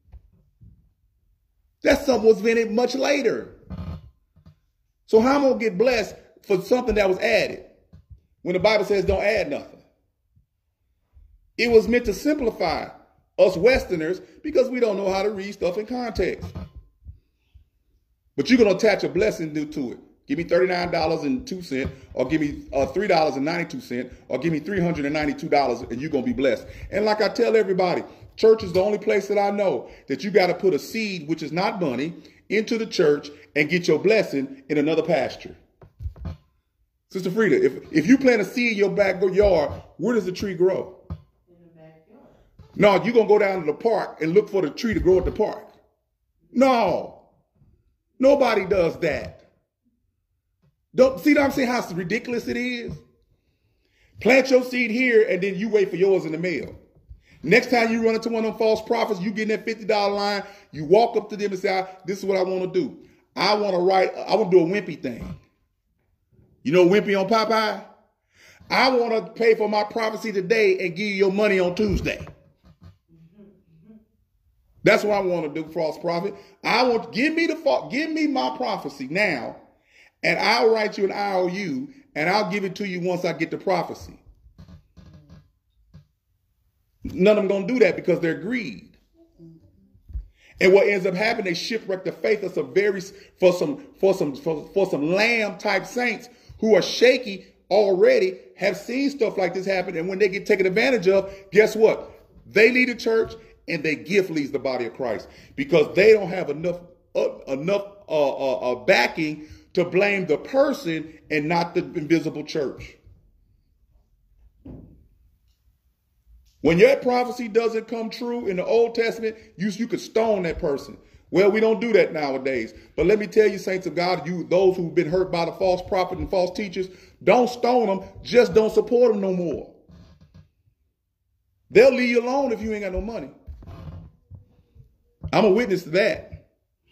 That's something was invented much later. So how am I going to get blessed for something that was added when the Bible says don't add nothing? It was meant to simplify us Westerners because we don't know how to read stuff in context. But you're going to attach a blessing to it. Give me $39.02 or give me $3.92 or give me $392 and you're going to be blessed. And like I tell everybody, church is the only place that I know that you got to put a seed, which is not money, into the church and get your blessing in another pasture. Sister Frida, if you plant a seed in your backyard, where does the tree grow? In the backyard. No, you're going to go down to the park and look for the tree to grow at the park. No, nobody does that. Don't see what I'm saying? How ridiculous it is? Plant your seed here and then you wait for yours in the mail. Next time you run into one of them false prophets, you get in that $50 line, you walk up to them and say, this is what I want to do. I want to do a wimpy thing. You know wimpy on Popeye? I want to pay for my prophecy today and give you your money on Tuesday. That's what I want to do, false prophet. Give me my prophecy now, and I'll write you an IOU, and I'll give it to you once I get the prophecy. None of them going to do that because they're greed. And what ends up happening, they shipwreck the faith of some lamb type saints who are shaky already, have seen stuff like this happen. And when they get taken advantage of, guess what? They lead the church and their gift leads the body of Christ because they don't have enough backing to blame the person and not the invisible church. When your prophecy doesn't come true in the Old Testament, you could stone that person. Well, we don't do that nowadays. But let me tell you, saints of God, those who've been hurt by the false prophet and false teachers, don't stone them. Just don't support them no more. They'll leave you alone if you ain't got no money. I'm a witness to that.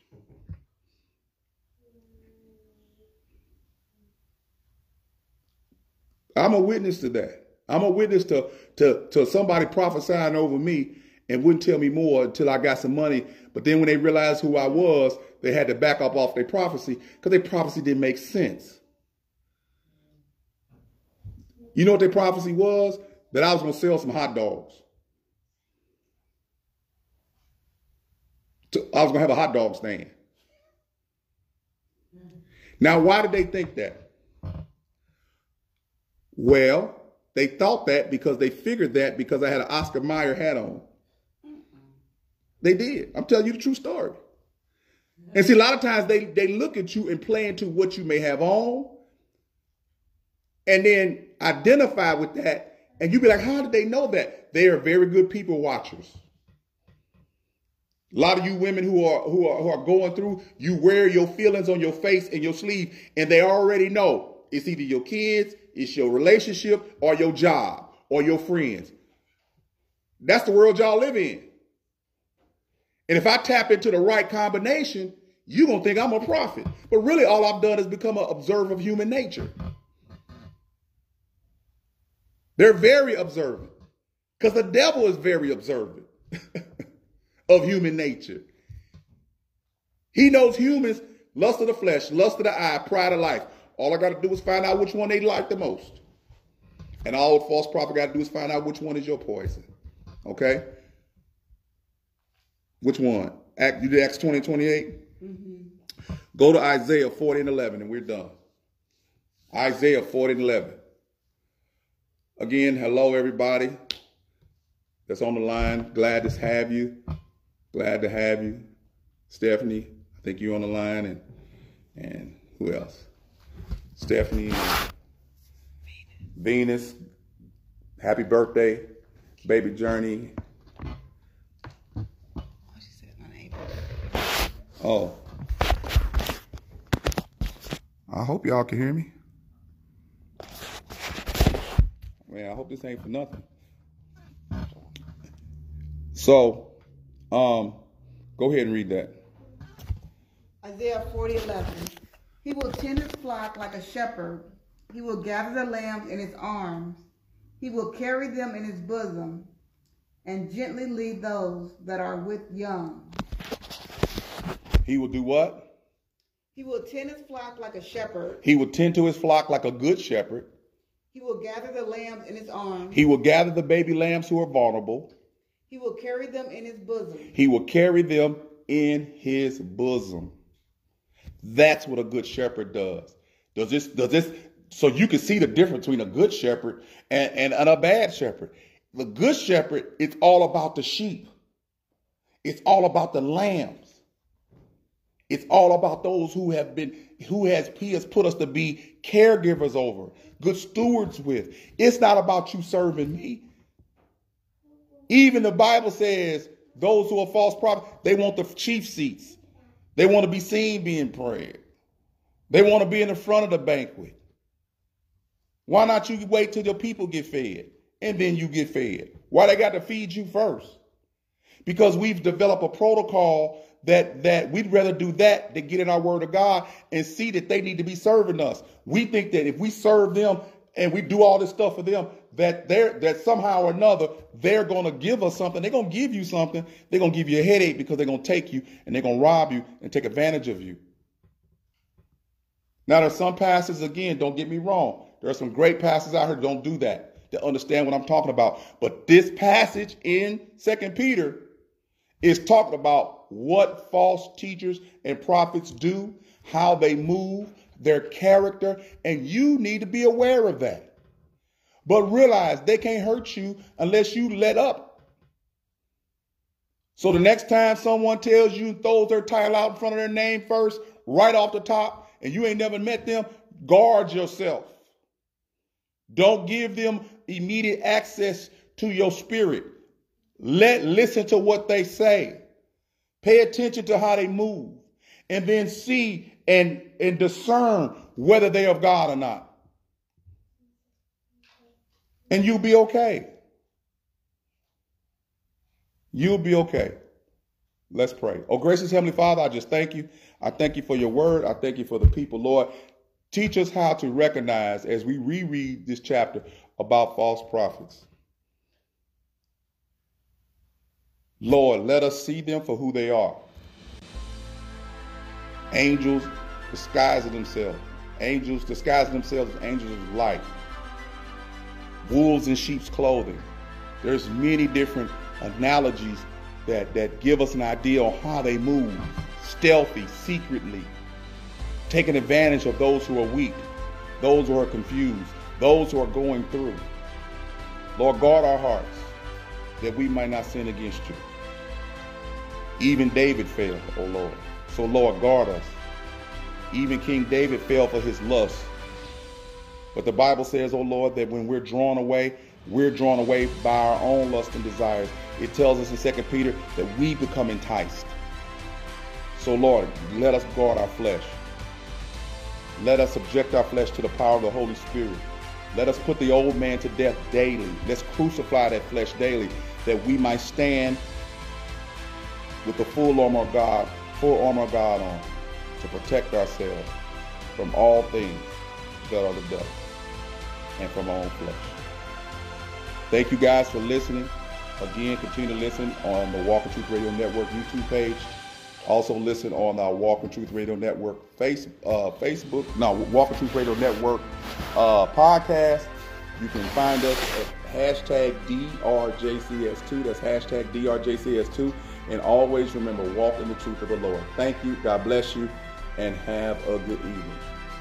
I'm a witness to that. I'm a witness to somebody prophesying over me and wouldn't tell me more until I got some money. But then when they realized who I was, they had to back up off their prophecy because their prophecy didn't make sense. You know what their prophecy was? That I was going to sell some hot dogs. I was going to have a hot dog stand. Now, why did they think that? Well, they thought that because they figured that because I had an Oscar Mayer hat on. They did. I'm telling you the true story. And see, a lot of times they look at you and play into what you may have on and then identify with that And you be like, how did they know that? They are very good people watchers. A lot of you women who are going through, you wear your feelings on your face and your sleeve, and they already know it's either your kids, it's your relationship, or your job, or your friends. That's the world y'all live in. And if I tap into the right combination, you're going to think I'm a prophet. But really, all I've done is become an observer of human nature. They're very observant because the devil is very observant of human nature. He knows humans, lust of the flesh, lust of the eye, pride of life. All I got to do is find out which one they like the most. And all the false prophet got to do is find out which one is your poison. Okay? Which one? You did Acts 20:28? Mm-hmm. Go to Isaiah 40:11 and we're done. Isaiah 40:11. Again, hello everybody that's on the line. Glad to have you. Glad to have you. Stephanie, I think you're on the line, and who else? Stephanie and Venus. Happy birthday, baby Journey. She said my name. Oh. I hope y'all can hear me. Man, I hope this ain't for nothing. So, go ahead and read that. Isaiah 40:11. He will tend his flock like a shepherd. He will gather the lambs in his arms. He will carry them in his bosom and gently lead those that are with young. He will do what? He will tend his flock like a shepherd. He will tend to his flock like a good shepherd. He will gather the lambs in his arms. He will gather the baby lambs who are vulnerable. He will carry them in his bosom. He will carry them in his bosom. That's what a good shepherd does. Does this so you can see the difference between a good shepherd and a bad shepherd. The good shepherd, it's all about the sheep. It's all about the lambs. It's all about those he has put us to be caregivers over, good stewards with. It's not about you serving me. Even the Bible says those who are false prophets, they want the chief seats. They want to be seen being prayed. They want to be in the front of the banquet. Why not you wait till your people get fed and then you get fed? Why they got to feed you first? Because we've developed a protocol that we'd rather do that than get in our word of God and see that they need to be serving us. We think that if we serve them and we do all this stuff for them, that somehow or another they're going to give us something. They're going to give you something. They're going to give you a headache because they're going to take you and they're going to rob you and take advantage of you. Now, there's some pastors, again, don't get me wrong. There are some great pastors out here who don't do that, that understand what I'm talking about. But this passage in 2 Peter is talking about what false teachers and prophets do, how they move, their character, and you need to be aware of that. But realize they can't hurt you unless you let up. So the next time someone tells you, throws their title out in front of their name first, right off the top, and you ain't never met them, guard yourself. Don't give them immediate access to your spirit. Listen to what they say. Pay attention to how they move. And then see and discern whether they are of God or not. And you'll be okay. You'll be okay. Let's pray. Oh, gracious Heavenly Father, I just thank you. I thank you for your word. I thank you for the people, Lord. Teach us how to recognize as we reread this chapter about false prophets. Lord, let us see them for who they are. Angels disguising themselves. Angels disguising themselves as angels of light. Wolves in sheep's clothing. There's many different analogies that give us an idea on how they move. Stealthy, secretly. Taking advantage of those who are weak. Those who are confused. Those who are going through. Lord, guard our hearts that we might not sin against you. Even David failed, oh Lord. So Lord, guard us. Even King David fell for his lust. But the Bible says, oh Lord, that when we're drawn away, We're drawn away by our own lust and desires. It tells us in 2 Peter that we become enticed. So Lord, let us guard our flesh. Let us subject our flesh to the power of the Holy Spirit. Let us put the old man to death daily. Let's crucify that flesh daily, that we might stand with the full armor of God on, to protect ourselves from all things that are the devil and from our own flesh. Thank you guys for listening. Again, continue to listen on the Walk in Truth Radio Network YouTube page. Also listen on our Walk in Truth Radio Network Walk in Truth Radio Network podcast. You can find us at hashtag DRJCS2. That's hashtag DRJCS2. And always remember, walk in the truth of the Lord. Thank you. God bless you. And have a good evening.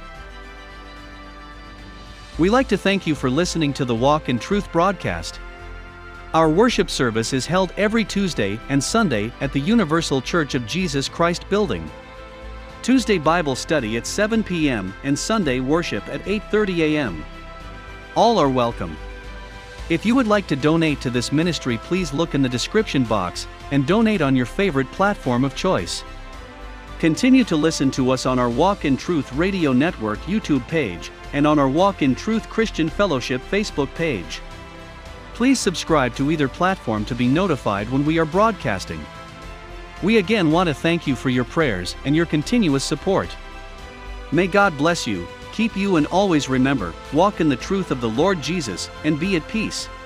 We like to thank you for listening to the Walk in Truth broadcast. Our worship service is held every Tuesday and Sunday at the Universal Church of Jesus Christ building. Tuesday Bible study at 7 p.m. and Sunday worship at 8:30 a.m. All are welcome. If you would like to donate to this ministry, please look in the description box and donate on your favorite platform of choice. Continue to listen to us on our Walk in Truth Radio Network YouTube page and on our Walk in Truth Christian Fellowship Facebook page. Please subscribe to either platform to be notified when we are broadcasting. We again want to thank you for your prayers and your continuous support. May God bless you, keep you, and always remember, walk in the truth of the Lord Jesus, and be at peace.